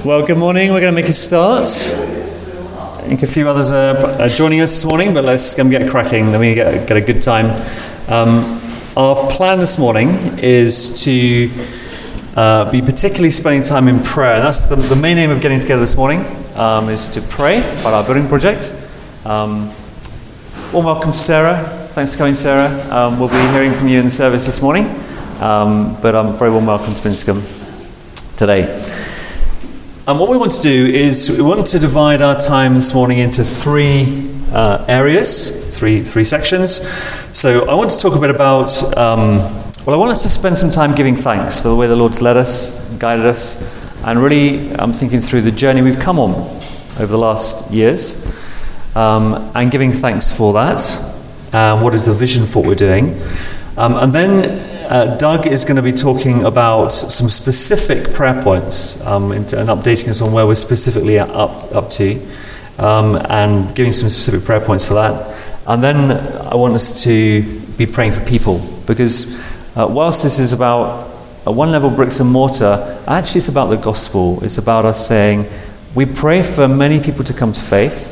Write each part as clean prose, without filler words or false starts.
Well, good morning. We're going to make a start. I think a few others are joining us this morning, but let's get cracking. Then we get a good time. Our plan this morning is to be particularly spending time in prayer. And that's the main aim of getting together this morning, is to pray about our building project. Warm welcome to Sarah. Thanks for coming, Sarah. We'll be hearing from you in the service this morning, but very warm welcome to Binscombe today. And what we want to do is we want to divide our time this morning into three areas, three sections. So I want to talk a bit about, I want us to spend some time giving thanks for the way the Lord's led us, guided us, and really thinking through the journey we've come on over the last years, and giving thanks for that. What is the vision for what we're doing? And then Doug is going to be talking about some specific prayer points and updating us on where we're specifically up to, and giving some specific prayer points for that. And then I want us to be praying for people, because whilst this is about one level bricks and mortar, actually it's about the gospel. It's about us saying, we pray for many people to come to faith.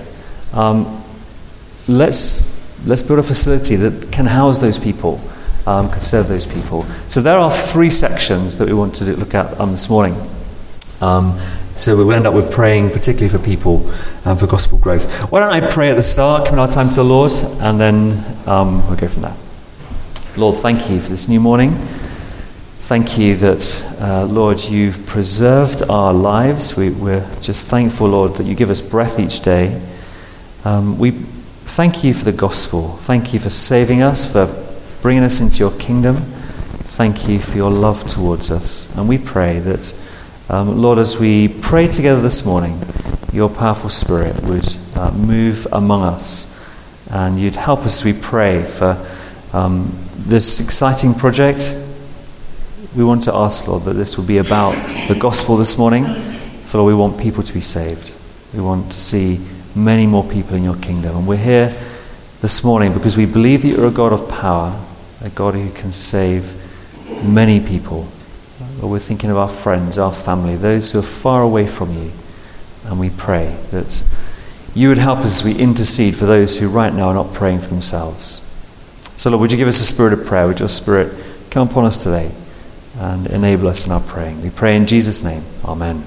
Let's build a facility that can house those people. Can serve those people. So there are three sections that we want to look at this morning. So we'll end up with praying particularly for people and for gospel growth. Why don't I pray at the start, commit our time to the Lord, and then we'll go from there. Lord, thank you for this new morning. Thank you that, Lord, you've preserved our lives. We're just thankful, Lord, that you give us breath each day. We thank you for the gospel. Thank you for saving us, for bringing us into your kingdom. Thank you for your love towards us. And we pray that, Lord, as we pray together this morning, your powerful Spirit would move among us, and you'd help us as we pray for this exciting project. We want to ask, Lord, that this will be about the gospel this morning. For Lord, we want people to be saved. We want to see many more people in your kingdom. And we're here this morning because we believe that you're a God of power, a God who can save many people. We're thinking of our friends, our family, those who are far away from you. And we pray that you would help us as we intercede for those who right now are not praying for themselves. So Lord, would you give us a spirit of prayer? Would your Spirit come upon us today and enable us in our praying? We pray in Jesus' name. Amen.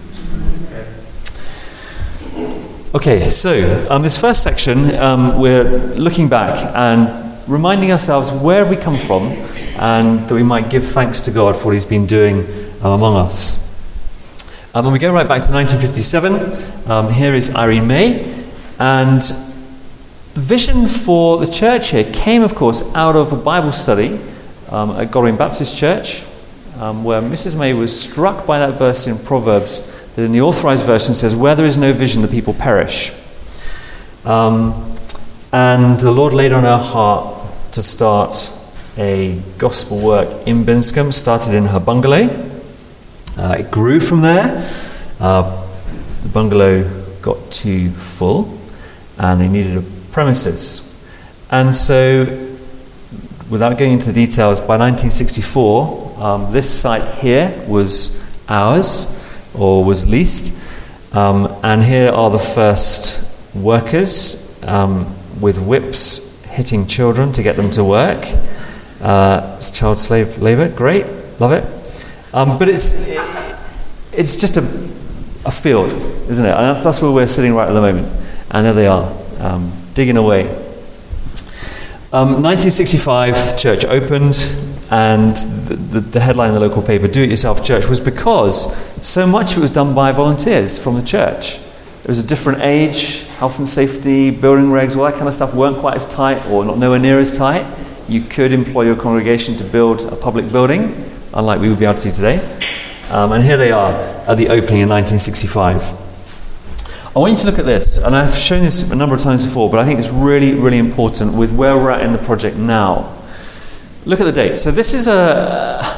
Okay, so this first section, we're looking back and reminding ourselves where we come from, and that we might give thanks to God for what he's been doing among us. And we go right back to 1957. Here is Irene May, and the vision for the church here came, of course, out of a Bible study at Goring Baptist Church, where Mrs. May was struck by that verse in Proverbs that in the Authorized Version says, where there is no vision, the people perish. And the Lord laid on her heart to start a gospel work in Binscombe. Started in her bungalow. It grew from there. The bungalow got too full, and they needed a premises. And so, without going into the details, by 1964, this site here was ours, or was leased. And here are the first workers with whips hitting children to get them to work. It's child slave labour. Great, love it. But it's just a field, isn't it? And that's where we're sitting right at the moment. And there they are, digging away. 1965, the church opened, and the headline in the local paper, Do It Yourself Church, was because so much of it was done by volunteers from the church. It was a different age, health and safety, building regs, all that kind of stuff weren't quite as tight, or not nowhere near as tight. You could employ your congregation to build a public building, unlike we would be able to do today. And here they are at the opening in 1965. I want you to look at this, and I've shown this a number of times before, but I think it's really, really important with where we're at in the project now. Look at the date. So this is a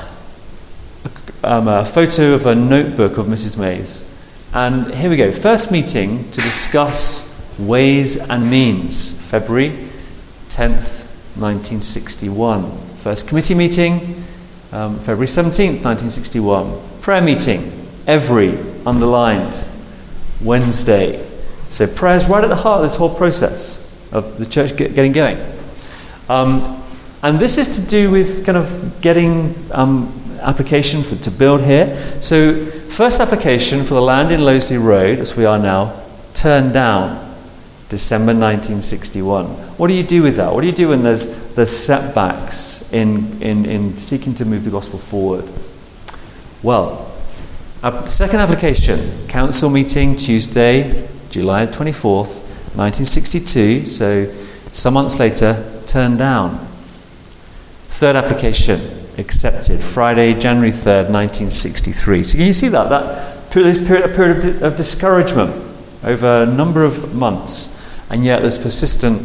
photo of a notebook of Mrs. May's. And here we go. First meeting to discuss ways and means. February 10th, 1961. First committee meeting, February 17th, 1961. Prayer meeting every underlined. Wednesday. So prayer is right at the heart of this whole process of the church getting going. And this is to do with kind of getting application to build here. So first application for the land in Loseley Road, as we are now, turned down December 1961. What do you do with that? What do you do when there's setbacks in seeking to move the gospel forward? Well, second application, council meeting Tuesday, July 24th, 1962, so some months later, turned down. Third application, accepted, Friday, January 3rd, 1963. So can you see that period of discouragement over a number of months, and yet there's persistence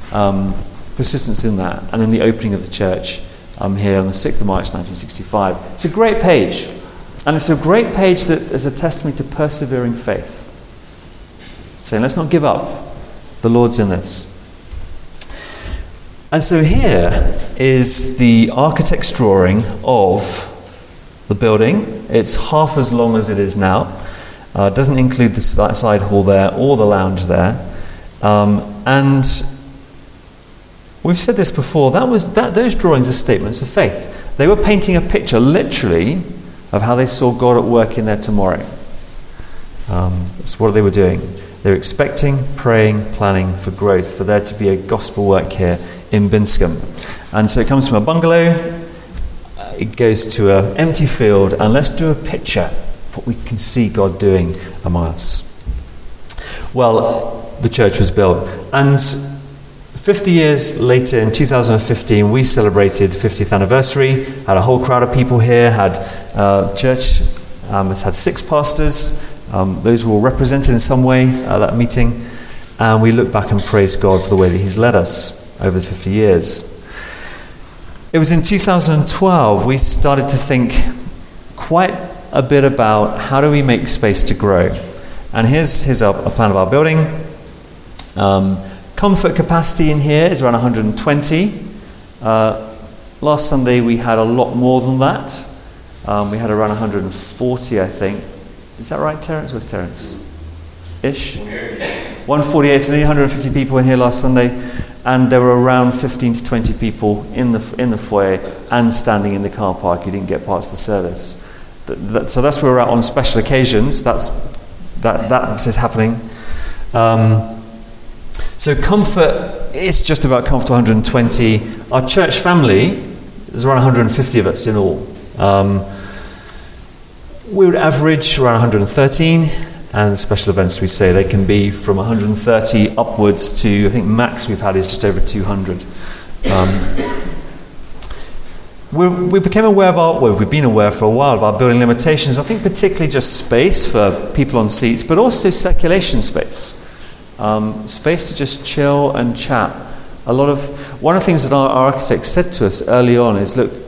in that, and in the opening of the church here on the 6th of March 1965. It's a great page, and it's a great page that is a testimony to persevering faith. Saying, let's not give up. The Lord's in this. And so here is the architect's drawing of the building. It's half as long as it is now. It doesn't include the side hall there or the lounge there. And we've said this before, those drawings are statements of faith. They were painting a picture, literally, of how they saw God at work in there tomorrow. That's what they were doing. They were expecting, praying, planning for growth, for there to be a gospel work here in Binscombe. And so it comes from a bungalow, it goes to an empty field, and let's do a picture of what we can see God doing among us. Well, the church was built, and 50 years later, in 2015, we celebrated 50th anniversary, had a whole crowd of people here, the church has had 6 pastors. Those were all represented in some way at that meeting, and we look back and praise God for the way that He's led us over the 50 years. It was in 2012 we started to think quite a bit about how do we make space to grow. And here's a plan of our building. Comfort capacity in here is around 120. Last Sunday we had a lot more than that. We had around 140, I think. Is that right, Terence? Where's Terence? Ish? 148, so nearly 150 people in here last Sunday, and there were around 15 to 20 people in the foyer and standing in the car park who didn't get parts of the service. So that's where we're at on special occasions. That is happening. So comfort is just about comfort 120. Our church family, there's around 150 of us in all. We would average around 113, and special events, we say, they can be from 130 upwards to, I think max we've had is just over 200. We became aware we've been aware for a while of our building limitations, I think particularly just space for people on seats, but also circulation space. Space to just chill and chat. One of the things that our architect said to us early on is, look,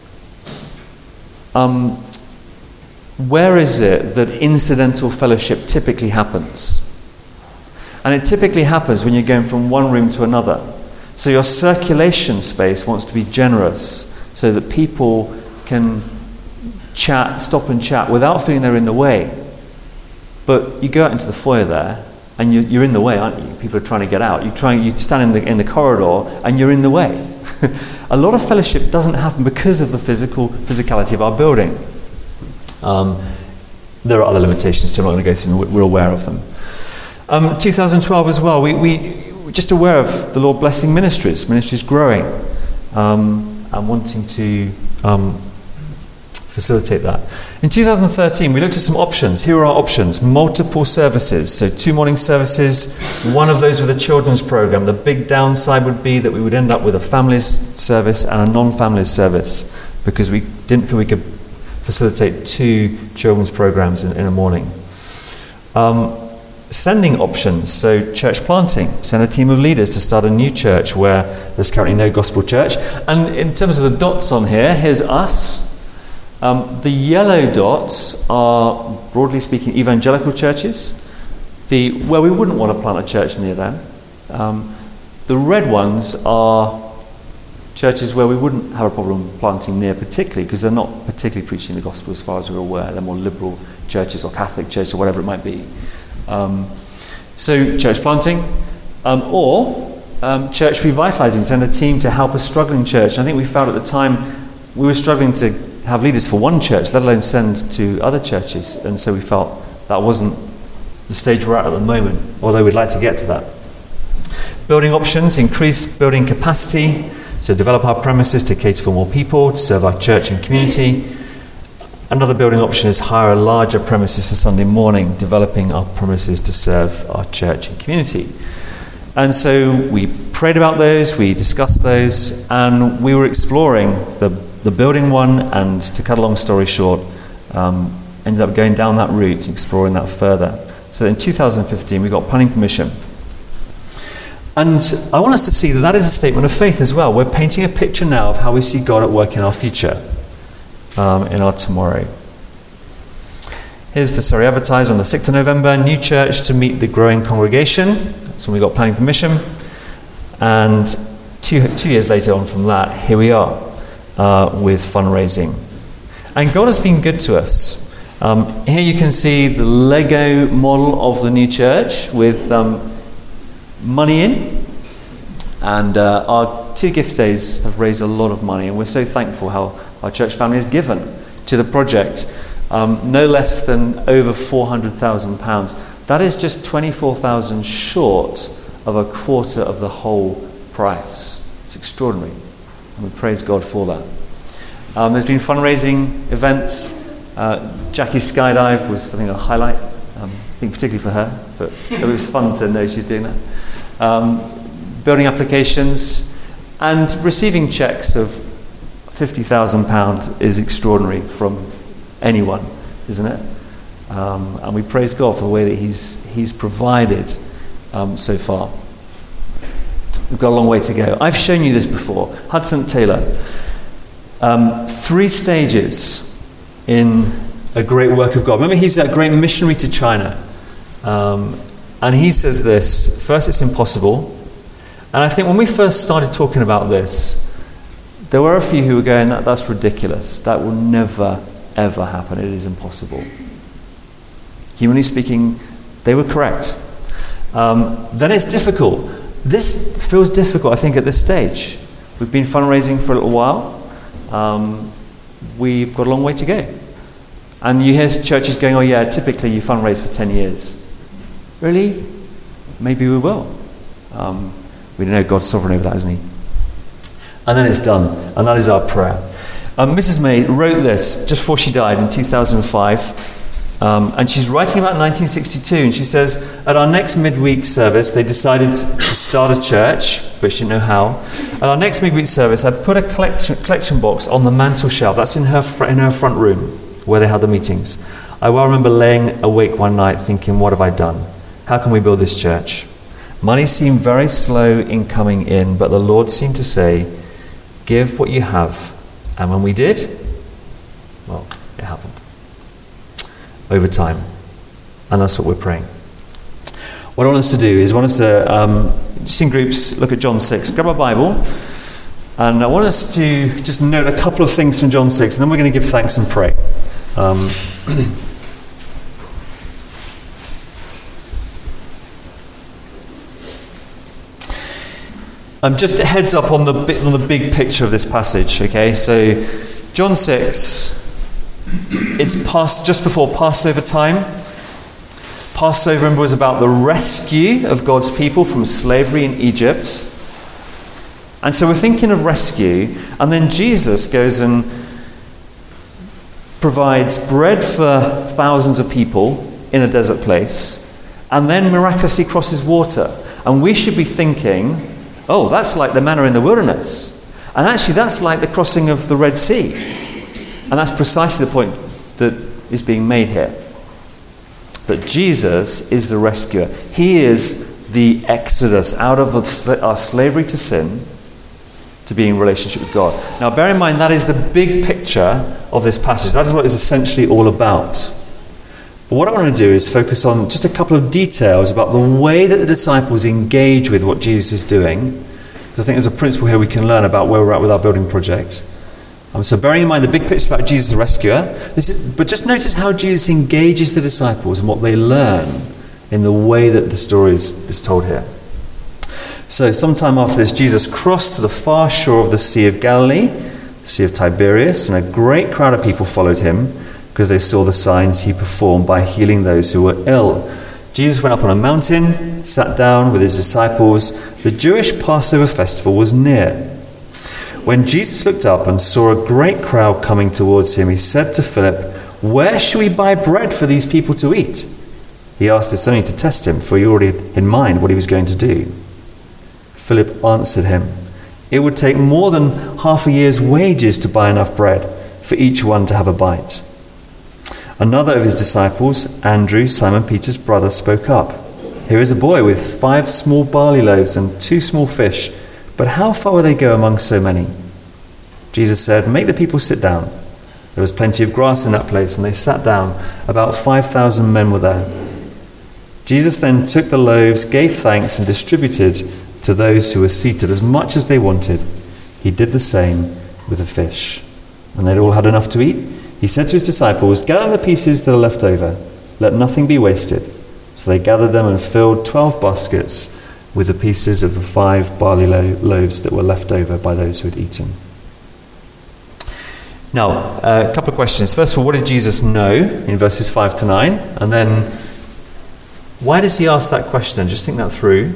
where is it that incidental fellowship typically happens? And it typically happens when you're going from one room to another. So your circulation space wants to be generous so that people can stop and chat without feeling they're in the way. But you go out into the foyer there and you're in the way, aren't you? People are trying to get out. You stand in the corridor and you're in the way. A lot of fellowship doesn't happen because of the physicality of our building. There are other limitations too, I'm not going to go through them, we're aware of them. 2012 as well, we're just aware of the Lord blessing ministries growing, and wanting to facilitate that. In 2013 we looked at some options. Here are our options: multiple services, so 2 morning services, one of those with a children's program. The big downside would be that we would end up with a families service and a non-families service, because we didn't feel we could facilitate 2 children's programs in a morning. Sending options, so church planting, send a team of leaders to start a new church where there's currently no gospel church. And in terms of the dots on here, here's us. The yellow dots are, broadly speaking, evangelical churches, where we wouldn't want to plant a church near them. The red ones are churches where we wouldn't have a problem planting near, particularly because they're not particularly preaching the gospel as far as we're aware. They're more liberal churches or Catholic churches or whatever it might be. So church planting, or church revitalising, send a team to help a struggling church. And I think we found at the time we were struggling to have leaders for one church, let alone send to other churches. And so we felt that wasn't the stage we're at the moment, although we'd like to get to that. Building options: increase building capacity to develop our premises to cater for more people, to serve our church and community. Another building option is hire a larger premises for Sunday morning, developing our premises to serve our church and community. And so we prayed about those, we discussed those, and we were exploring the building one, and to cut a long story short, ended up going down that route, exploring that further. So in 2015 we got planning permission. And I want us to see that that is a statement of faith as well. We're painting a picture now of how we see God at work in our future, in our tomorrow. Here's the Surrey Advertiser on the 6th of November, new church to meet the growing congregation. That's when we got planning permission. And two years later on from that, here we are with fundraising. And God has been good to us. Here you can see the Lego model of the new church with money in, and our 2 gift days have raised a lot of money, and we're so thankful how our church family has given to the project, no less than over £400,000. That is just 24,000 short of a quarter of the whole price. It's extraordinary, and we praise God for that. There's been fundraising events. Jackie's skydive was, I think, a highlight, I think particularly for her, but it was fun to know she's doing that. Building applications and receiving checks of £50,000 is extraordinary from anyone, isn't it? And we praise God for the way that He's provided so far. We've got a long way to go. I've shown you this before. Hudson Taylor. 3 stages in a great work of God. Remember, he's a great missionary to China. And he says this: first, it's impossible. And I think when we first started talking about this, there were a few who were going, that's ridiculous. That will never, ever happen. It is impossible. Humanly speaking, they were correct. Then it's difficult. This feels difficult, I think, at this stage. We've been fundraising for a little while. We've got a long way to go. And you hear churches going, oh yeah, typically you fundraise for 10 years. Really? Maybe we will. We don't know, God's sovereign over that, isn't He? And then it's done. And that is our prayer. Mrs. May wrote this just before she died in 2005. And she's writing about 1962. And she says, at our next midweek service, they decided to start a church, but she didn't know how. At our next midweek service, I put a collection box on the mantel shelf. That's in her front room, where they had the meetings. I well remember laying awake one night thinking, what have I done? How can we build this church? Money seemed very slow in coming in, but the Lord seemed to say, give what you have. And when we did, well, it happened. Over time. And that's what we're praying. What I want us to do is just in groups, look at John 6. Grab our Bible. And I want us to just note a couple of things from John 6, and then we're going to give thanks and pray. Just a heads up on the big picture of this passage, okay? So, John 6, it's just before Passover time. Passover, remember, was about the rescue of God's people from slavery in Egypt. And so we're thinking of rescue, and then Jesus goes and provides bread for thousands of people in a desert place, and then miraculously crosses water. And we should be thinking, oh, that's like the manna in the wilderness. And actually, that's like the crossing of the Red Sea. And that's precisely the point that is being made here. But Jesus is the rescuer. He is the exodus out of our slavery to sin to being in relationship with God. Now, bear in mind, that is the big picture of this passage. That is what it's essentially all about. But what I want to do is focus on just a couple of details about the way that the disciples engage with what Jesus is doing. Because because I think there's a principle here we can learn about where we're at with our building project. So bearing in mind the big picture about Jesus the rescuer, but just notice how Jesus engages the disciples and what they learn in the way that the story is told here. So sometime after this, Jesus crossed to the far shore of the Sea of Galilee, the Sea of Tiberias, and a great crowd of people followed him because they saw the signs he performed by healing those who were ill. Jesus went up on a mountain, sat down with his disciples. The Jewish Passover festival was near. When Jesus looked up and saw a great crowd coming towards him, he said to Philip, "Where shall we buy bread for these people to eat?" He asked this only to test him, for he already had in mind what he was going to do. Philip answered him, "It would take more than half a year's wages to buy enough bread for each one to have a bite." Another of his disciples, Andrew, Simon Peter's brother, spoke up. "Here is a boy with 5 small barley loaves and 2 small fish, but how far will they go among so many?" Jesus said, "Make the people sit down." There was plenty of grass in that place, and they sat down. About 5,000 men were there. Jesus then took the loaves, gave thanks, and distributed to those who were seated as much as they wanted. He did the same with the fish. When they'd all had enough to eat, he said to his disciples, "Gather the pieces that are left over. Let nothing be wasted." So they gathered them and filled 12 baskets with the pieces of the 5 barley loaves that were left over by those who had eaten. Now, a couple of questions. First of all, what did Jesus know in verses 5 to 9? And then, why does he ask that question? Just think that through.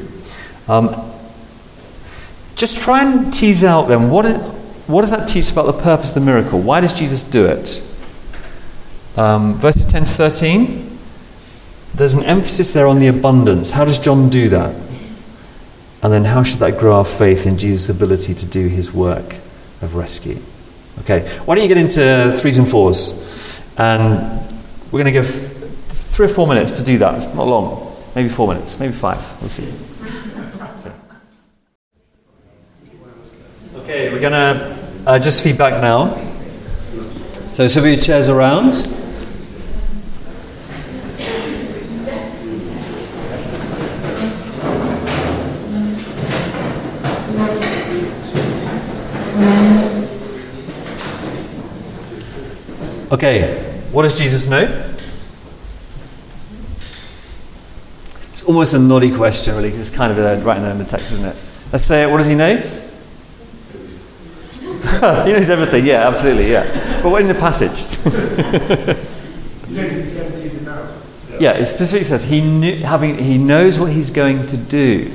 Just try and tease out then, what does that teach about the purpose of the miracle? Why does Jesus do it? Verses 10 to 13, there's an emphasis there on the abundance. How does John do that? And then how should that grow our faith in Jesus' ability to do his work of rescue? Okay, why don't you get into 3s and 4s? And we're going to give 3 or 4 minutes to do that. It's not long. Maybe 4 minutes, maybe 5. We'll see. Okay, we're going to just feedback now. So move your chairs around. Okay, what does Jesus know? It's almost a naughty question, really, because it's kind of right in the text, isn't it? Let's say it. What does he know? He knows everything. Yeah, absolutely. Yeah, but what in the passage? Yeah, it specifically says he knows what he's going to do,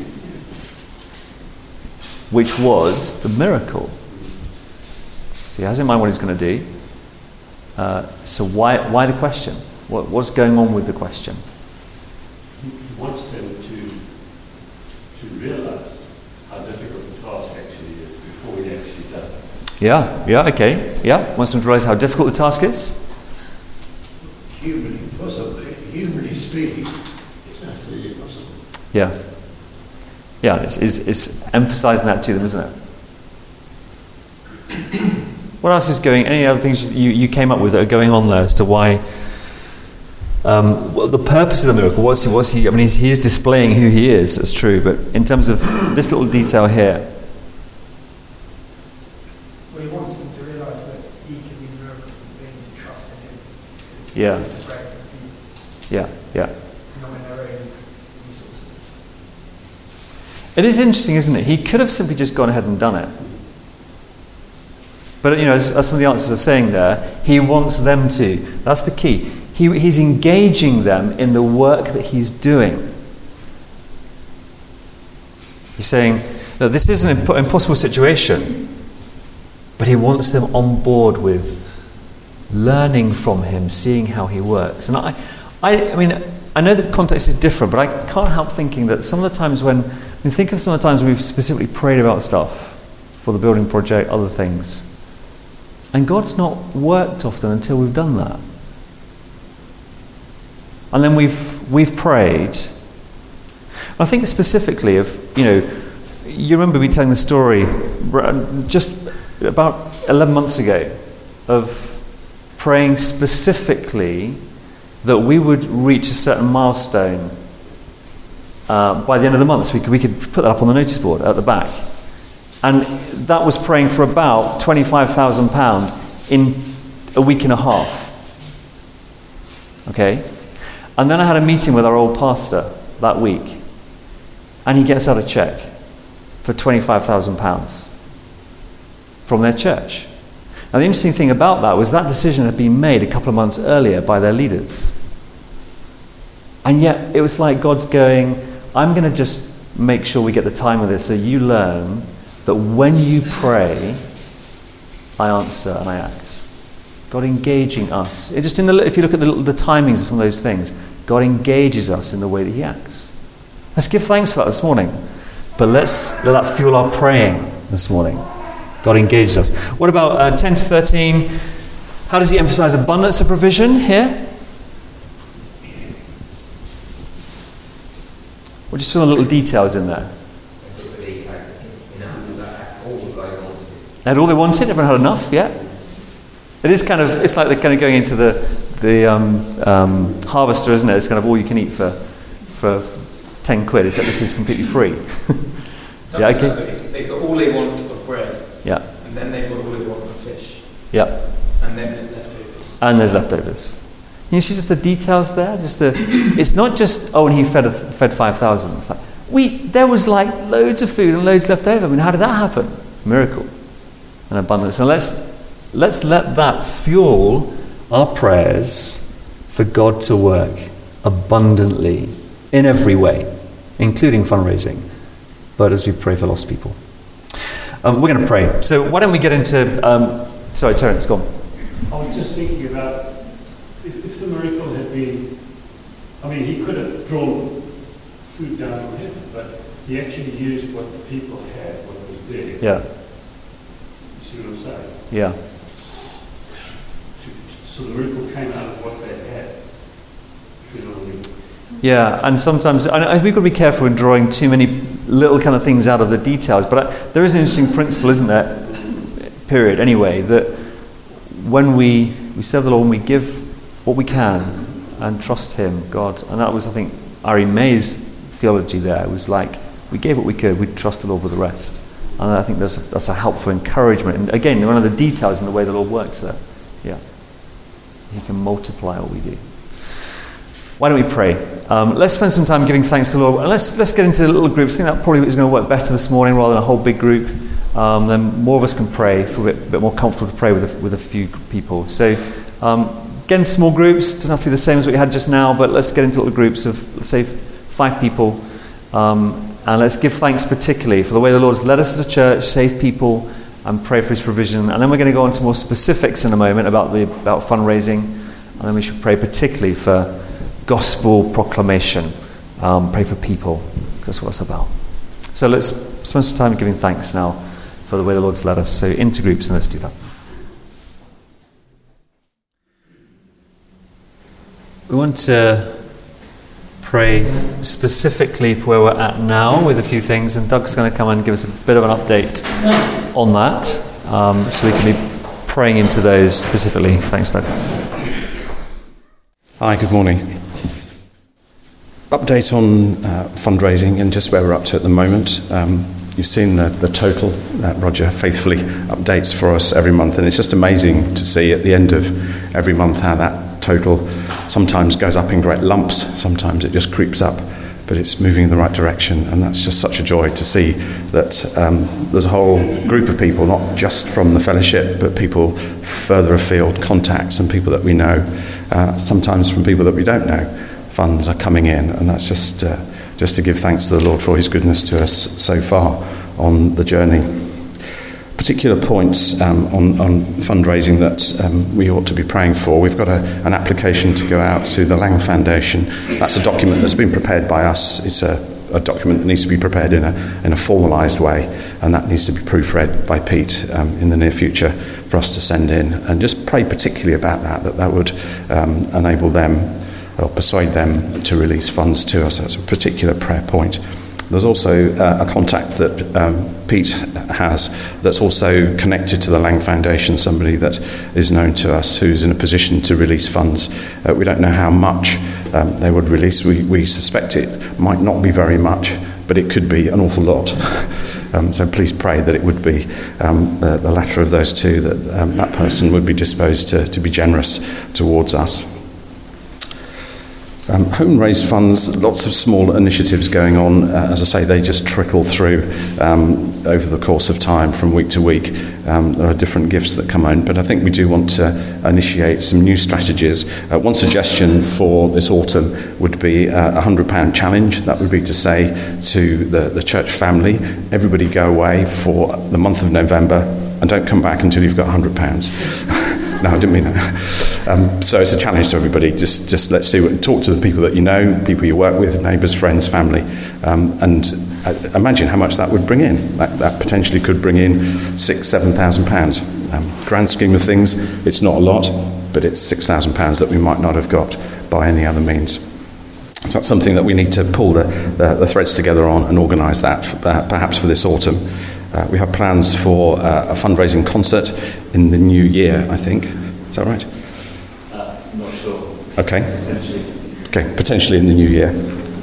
which was the miracle. So he has in mind what he's going to do. So why the question? What's going on with the question? He wants them to realise how difficult the task actually is before he actually does it. Yeah, okay. Yeah, wants them to realise how difficult the task is? Humanly speaking, it's absolutely impossible. Yeah. Yeah, it's emphasising that to them, isn't it? What else is any other things you came up with that are going on there as to why, the purpose of the miracle, what's he, I mean, he is displaying who he is, that's true, but in terms of this little detail here. Well, he wants them to realise that he can do miracles and they need to trust in him. Yeah. Yeah. Not in their own resources. It is interesting, isn't it? He could have simply just gone ahead and done it. But, as some of the answers are saying there, he wants them to. That's the key. He's engaging them in the work that he's doing. He's saying that this is an impossible situation, but he wants them on board with learning from him, seeing how he works. And I mean, I know the context is different, but I can't help thinking that some of the times think of some of the times we've specifically prayed about stuff for the building project, other things. And God's not worked often until we've done that. And then we've prayed. I think specifically of, you remember me telling the story just about 11 months ago of praying specifically that we would reach a certain milestone by the end of the month. So we could put that up on the notice board at the back. And that was praying for about £25,000 in a week and a half. Okay? And then I had a meeting with our old pastor that week. And he gets out a cheque for £25,000 from their church. Now the interesting thing about that was that decision had been made a couple of months earlier by their leaders. And yet it was like God's going, I'm going to just make sure we get the time of this so you learn that when you pray, I answer and I act. God engaging us. It just if you look at the timings of some of those things, God engages us in the way that he acts. Let's give thanks for that this morning. But let's let that fuel our praying this morning. God engages us. What about 10 to 13? How does he emphasize abundance of provision here? We'll just throw little details in there. They had all they wanted. Everyone had enough. Yeah. It is kind of. It's like they're kind of going into the harvester, isn't it? It's kind of all you can eat for £10, except this is completely free. Yeah. Okay. They've got all they want of bread. Yeah. And then they've got all they want of fish. Yeah. And then there's leftovers. And there's leftovers. You see just the details there? It's not just, and he fed 5,000. It's like, there was like loads of food and loads left over. I mean, how did that happen? Miracle and abundance. And let's let that fuel our prayers for God to work abundantly in every way, including fundraising, but as we pray for lost people. We're going to pray. So why don't we get into... sorry, Terence, go on. I was just thinking about if the miracle had been... I mean, he could have drawn food down from heaven, but he actually used what the people had, what was there. Yeah. You see what I'm saying? Yeah. So the miracle came out of what they had. You know what I mean? Yeah, and sometimes we've got to be careful in drawing too many little kind of things out of the details, but there is an interesting principle, isn't there, period, anyway, that when we serve the Lord, when we give what we can and trust him, God, and that was, I think, Ari May's theology there. It was like, we gave what we could, we'd trust the Lord with the rest. And I think that's a helpful encouragement. And again, one of the details in the way the Lord works there. Yeah. He can multiply what we do. Why don't we pray? Let's spend some time giving thanks to the Lord. And let's get into little groups. I think that probably is going to work better this morning rather than a whole big group. Then more of us can pray, feel a bit more comfortable to pray with a few people. So get into small groups. Doesn't have to be the same as what you had just now, but let's get into little groups of, let's say, 5 people. And let's give thanks particularly for the way the Lord has led us as a church, save people, and pray for his provision. And then we're going to go on to more specifics in a moment about fundraising. And then we should pray particularly for gospel proclamation. Pray for people. That's what it's about. So let's spend some time giving thanks now for the way the Lord's led us. So into groups, and let's do that. We want to pray specifically for where we're at now with a few things, and Doug's going to come and give us a bit of an update on that, so we can be praying into those specifically. Thanks, Doug. Hi, good morning. Update on fundraising and just where we're up to at the moment. You've seen the total that Roger faithfully updates for us every month, and it's just amazing to see at the end of every month how that total sometimes goes up in great lumps, sometimes it just creeps up, but it's moving in the right direction, and that's just such a joy to see that there's a whole group of people, not just from the fellowship, but people further afield, contacts and people that we know, sometimes from people that we don't know. Funds are coming in, and that's just to give thanks to the Lord for his goodness to us so far on the journey. Particular points on fundraising that we ought to be praying for. We've got an application to go out to the Lang Foundation. That's a document that's been prepared by us. It's a document that needs to be prepared in a formalised way, and that needs to be proofread by Pete in the near future for us to send in. And just pray particularly about that would enable them or persuade them to release funds to us. That's a particular prayer point. There's also a contact that Pete has that's also connected to the Lang Foundation, somebody that is known to us who's in a position to release funds. We don't know how much they would release. We suspect it might not be very much, but it could be an awful lot. So please pray that it would be the latter of those two, that that person would be disposed to be generous towards us. Home raised funds, lots of small initiatives going on. As I say, they just trickle through over the course of time from week to week. There are different gifts that come in, but I think we do want to initiate some new strategies. One suggestion for this autumn would be a £100 challenge. That would be to say to the church family, everybody go away for the month of November and don't come back until you've got £100. No, I didn't mean that. So it's a challenge to everybody. Just let's see, talk to the people that you know, people you work with, neighbours, friends, family, and imagine how much that would bring in. That potentially could bring in £6,000-7,000. Grand scheme of things, it's not a lot, but it's £6,000 that we might not have got by any other means. So that's something that we need to pull the threads together on and organise that, perhaps for this autumn. We have plans for a fundraising concert in the new year, I think. Is that right? Not sure. Okay. Potentially. Okay, potentially in the new year.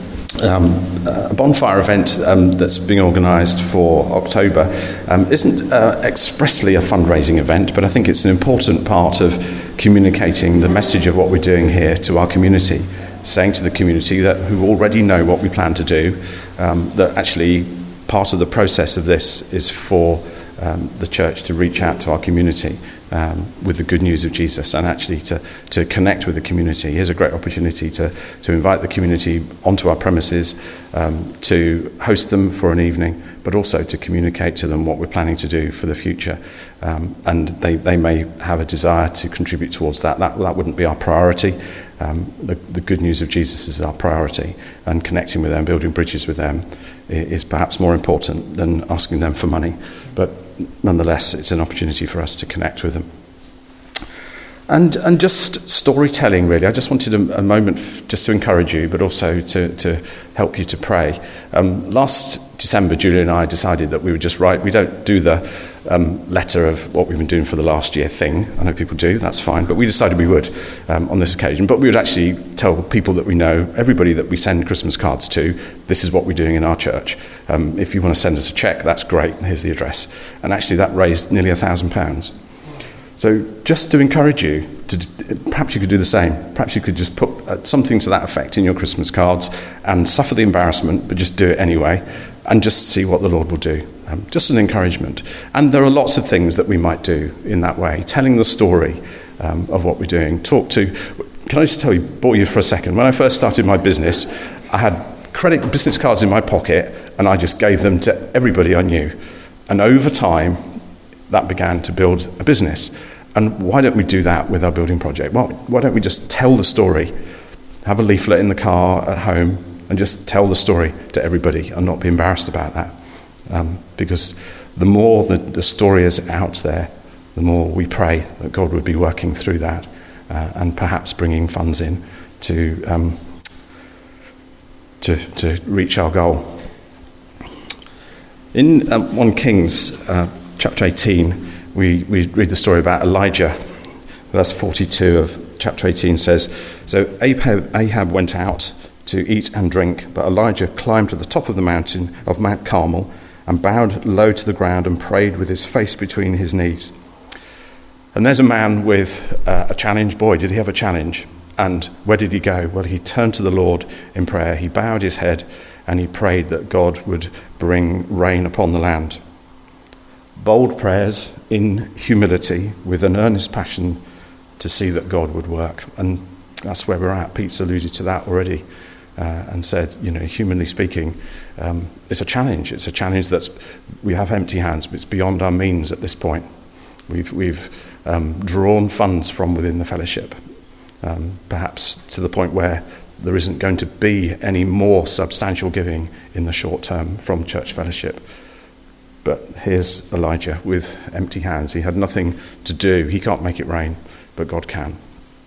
A bonfire event that's being organised for October isn't expressly a fundraising event, but I think it's an important part of communicating the message of what we're doing here to our community, saying to the community that who already know what we plan to do, that actually part of the process of this is for the church to reach out to our community with the good news of Jesus, and actually to connect with the community. Here's a great opportunity to invite the community onto our premises, to host them for an evening, but also to communicate to them what we're planning to do for the future. And they may have a desire to contribute towards that. That wouldn't be our priority. The good news of Jesus is our priority, and connecting with them, building bridges with them is perhaps more important than asking them for money. But nonetheless, it's an opportunity for us to connect with them. And just storytelling, really. I just wanted a moment just to encourage you, but also to help you to pray. Last December, Julia and I decided that we would just write. We don't do the letter of what we've been doing for the last year thing. I know people do, that's fine. But we decided we would on this occasion. But we would actually tell people that we know, everybody that we send Christmas cards to, this is what we're doing in our church. If you want to send us a cheque, that's great. Here's the address. And actually that raised nearly £1,000. So just to encourage you, perhaps you could do the same. Perhaps you could just put something to that effect in your Christmas cards and suffer the embarrassment, but just do it anyway, and just see what the Lord will do. Just an encouragement. And there are lots of things that we might do in that way, telling the story of what we're doing. Can I just bore you for a second? When I first started my business, I had credit business cards in my pocket, and I just gave them to everybody I knew. And over time, that began to build a business. And why don't we do that with our building project? Well, why don't we just tell the story, have a leaflet in the car at home, and just tell the story to everybody and not be embarrassed about that? Because the more the story is out there, the more we pray that God would be working through that and perhaps bringing funds in to reach our goal. In 1 Kings chapter 18, we read the story about Elijah. Verse 42 of chapter 18 says, "So Ahab went out to eat and drink, but Elijah climbed to the top of the mountain of Mount Carmel and bowed low to the ground and prayed with his face between his knees." And there's a man with a challenge. Boy, did he have a challenge. And where did he go? Well, he turned to the Lord in prayer. He bowed his head and he prayed that God would bring rain upon the land. Bold prayers in humility with an earnest passion to see that God would work. And that's where we're at. Pete's alluded to that already and said, humanly speaking, it's a challenge. It's a challenge we have empty hands, but it's beyond our means at this point. We've drawn funds from within the fellowship, perhaps to the point where there isn't going to be any more substantial giving in the short term from church fellowship. But here's Elijah with empty hands. He had nothing to do. He can't make it rain, but God can.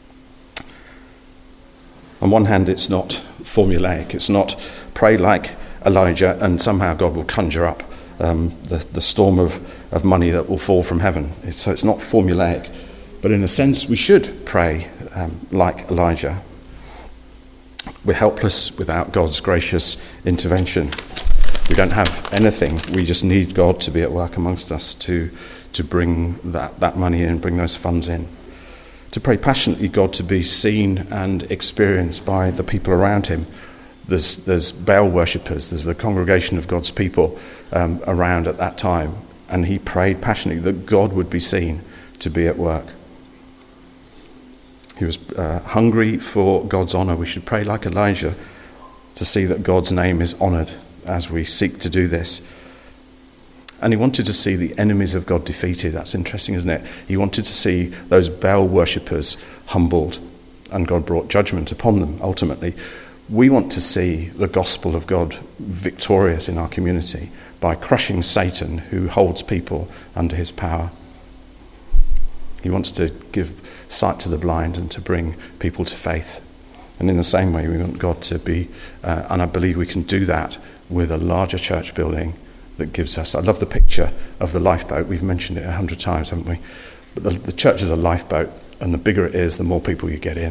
On one hand, it's not formulaic. It's not pray like Elijah and somehow God will conjure up the storm of money that will fall from heaven. So it's not formulaic. But in a sense, we should pray like Elijah. We're helpless without God's gracious intervention. don't have anything. We just need God to be at work amongst us to bring that money in, bring those funds in. To pray passionately, God to be seen and experienced by the people around him. There's Baal worshippers, there's the congregation of God's people around at that time. And he prayed passionately that God would be seen to be at work. He was hungry for God's honour. We should pray like Elijah to see that God's name is honoured as we seek to do this. And he wanted to see the enemies of God defeated. That's interesting, isn't it? He wanted to see those Baal worshippers humbled, and God brought judgment upon them ultimately. We want to see the gospel of God victorious in our community by crushing Satan, who holds people under his power. He wants to give sight to the blind and to bring people to faith. And in the same way, we want God to be, and I believe we can do that with a larger church building that gives us, I love the picture of the lifeboat. We've mentioned it 100 times, haven't we? But the church is a lifeboat, and the bigger it is, the more people you get in.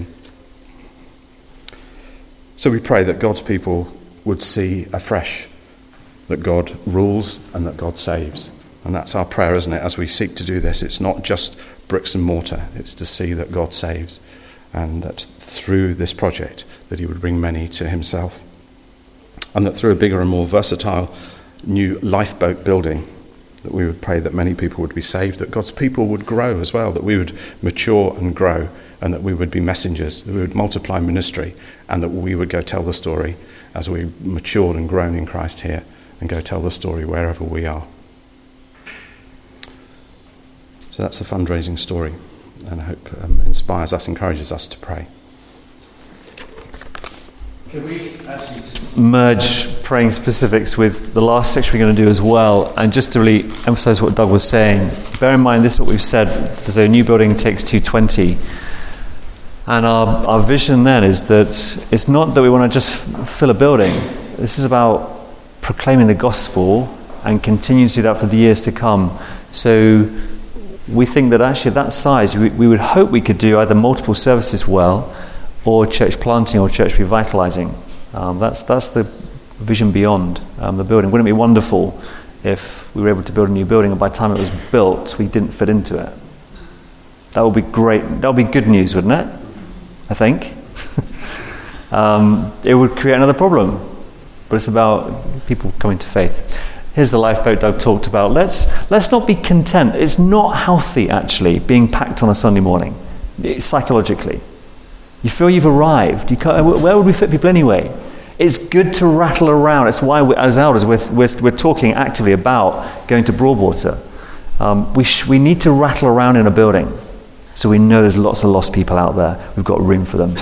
So we pray that God's people would see afresh that God rules and that God saves. And that's our prayer, isn't it? As we seek to do this, it's not just bricks and mortar. It's to see that God saves, and that through this project that he would bring many to himself. And that through a bigger and more versatile new lifeboat building, that we would pray that many people would be saved, that God's people would grow as well, that we would mature and grow, and that we would be messengers, that we would multiply ministry, and that we would go tell the story as we matured and grown in Christ here, and go tell the story wherever we are. So that's the fundraising story, and I hope inspires us, encourages us to pray. Can we actually just merge praying specifics with the last section we're going to do as well? And just to really emphasize what Doug was saying, bear in mind this is what we've said. So a new building takes 220. And our vision then is that it's not that we want to just fill a building. This is about proclaiming the gospel and continue to do that for the years to come. So we think that actually at that size, we would hope we could do either multiple services well, or church planting or church revitalizing. That's the vision beyond the building. Wouldn't it be wonderful if we were able to build a new building and by the time it was built, we didn't fit into it? That would be great. That would be good news, wouldn't it? I think. It would create another problem. But it's about people coming to faith. Here's the lifeboat Doug talked about. Let's not be content. It's not healthy, actually, being packed on a Sunday morning, psychologically. You feel you've arrived. Where would we fit people anyway? It's good to rattle around. It's why, as elders, we're talking actively about going to Broadwater. We need to rattle around in a building, so we know there's lots of lost people out there. We've got room for them.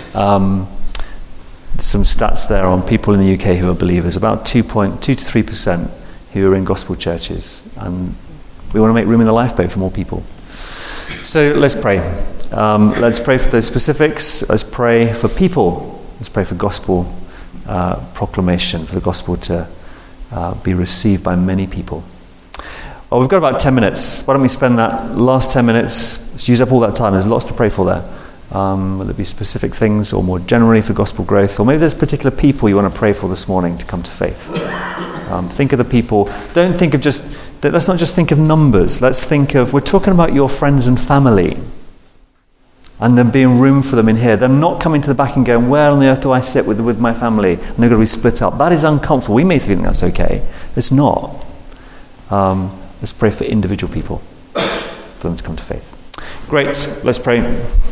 Some stats there on people in the UK who are believers. About 2 to 3% who are in gospel churches, and we want to make room in the lifeboat for more people. So let's pray. Let's pray for those specifics. Let's pray for people. Let's pray for gospel proclamation, for the gospel to be received by many people. Well, we've got about 10 minutes. Why don't we spend that last 10 minutes, let's use up all that time. There's lots to pray for there. Whether it be specific things or more generally for gospel growth, or maybe there's particular people you want to pray for this morning to come to faith. Think of the people. Don't think of let's not just think of numbers. Let's think of, we're talking about your friends and family. And there being room for them in here. Them not coming to the back and going, where on the earth do I sit with my family? And they're going to be split up. That is uncomfortable. We may think that's okay. It's not. Let's pray for individual people, for them to come to faith. Great. Let's pray.